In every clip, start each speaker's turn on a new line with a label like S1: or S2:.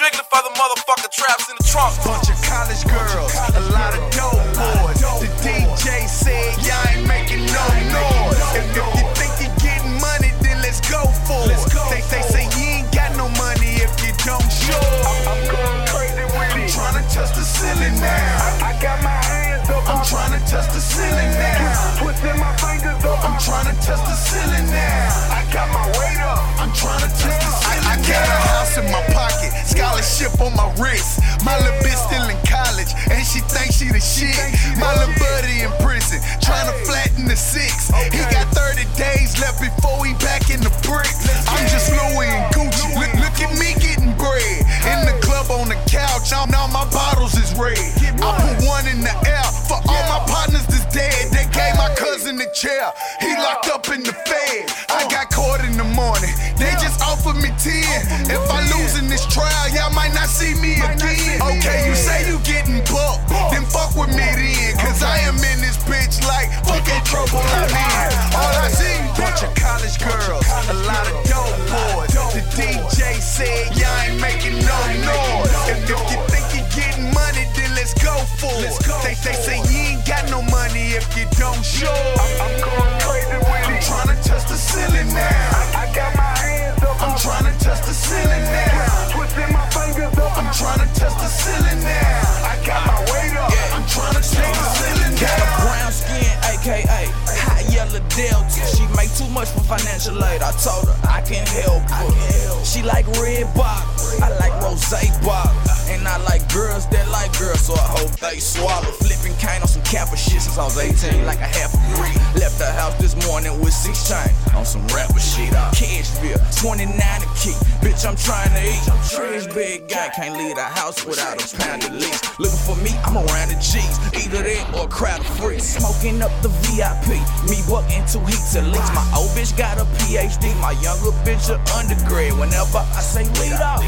S1: strictly for the motherfucking traps in the trunk.
S2: Bunch of college girls, a lot of dope boys. The DJ said y'all ain't making no noise. If you think you're getting money, then let's go for it. They say you ain't got no money if you don't show. I'm going crazy with it. I'm trying to touch the ceiling now. I got my hands up. I'm trying to touch the ceiling now. Twisting my fingers up. I'm trying to touch the ceiling now. I got my weight up. I'm trying to touch the ceiling. I got a house in my pocket, scholarship on my wrist. My little bitch still in college, and she thinks she the shit. My little buddy in prison, trying to flatten the 6. He got 30 days left before he back in the brick. I'm just Louis and Gucci. Look at me getting bread. In the club on the couch, all my bottles is red. I put one in the air for all my partners that's dead. They gave my cousin the chair. He locked up in the Fed. I got caught in the morning. They just offered me 10. If I lose in this trial, y'all might not see me again. Okay, you say you getting booked, then fuck with me then. Cause I am in this bitch like fucking trouble I'm in. All I see, bunch of college girls, a lot of dope boys. The DJ said y'all ain't making no noise. If you think you're getting money, then let's go for it. They say you ain't got no money if you don't show. I'm going crazy with it. I'm trying to touch the ceiling now. I got my hands up. I'm trying to touch the ceiling now. Twisting my fingers up. I'm trying to touch the ceiling now. I got my weight up. I'm trying to touch the ceiling now.
S3: Got a brown skin, aka hot yellow Delta. She make too much for financial aid. I told her I can't help her. She like red bottle, I like rose bottle. And I like girls that like girls, so I hope they swallow. Flipping cane on some Kappa shit since I was 18, like a half a degree. Left the house this morning with 6 chains on some rapper shit. Cashville, 29 a key. Bitch, I'm trying to eat. Trash bag guy, can't leave the house without a pound at least. Looking for me, I'm around the G's. Either that or a crowd of freaks. Smoking up the VIP. Me bucking 2 heats at least. My old bitch got a PhD. My younger bitch a undergrad. Whenever I say lead out,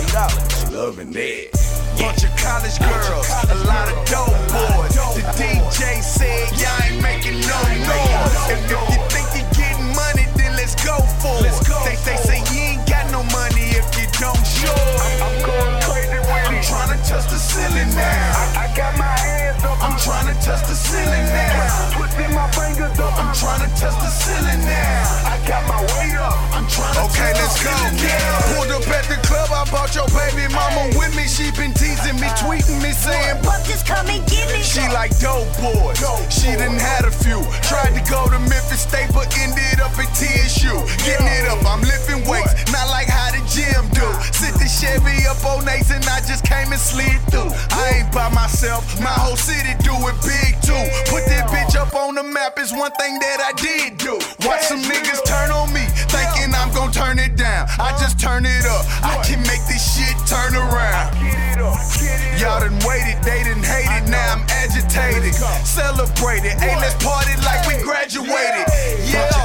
S3: she loving that.
S2: Bunch of college girls, a lot of dope boys. The DJ said y'all ain't making no noise. If you think you're getting money, then let's go for it. They say you ain't got no money if you don't show. I'm going crazy with it. I'm trying to touch the ceiling now. I got my hands up. I'm trying to touch the ceiling now. Twisting my fingers up. I'm trying to touch the ceiling now. I got my weight up. I'm trying to touch the ceiling now. Pulled up at the club, I brought your baby mama with me. She been teasing me, tweeting me, saying,
S4: "Buck, just come and get me."
S2: She like dope boys. She done had a few. Tried to go to Memphis State, but ended up at TSU. Getting it up, I'm lifting weights, not like how the gym do. Sit the Chevy up on Ace and I just came and slid through. I ain't by myself, my whole city do it big too. Put that bitch up on the map is one thing that I did do. Watch some niggas turn on me, thinking I'm gon' turn it down. I just turn it up, I can make this shit turn around. Y'all done waited, they done hated, now I'm agitated. Celebrated, hey, let's party like we graduated. Yeah.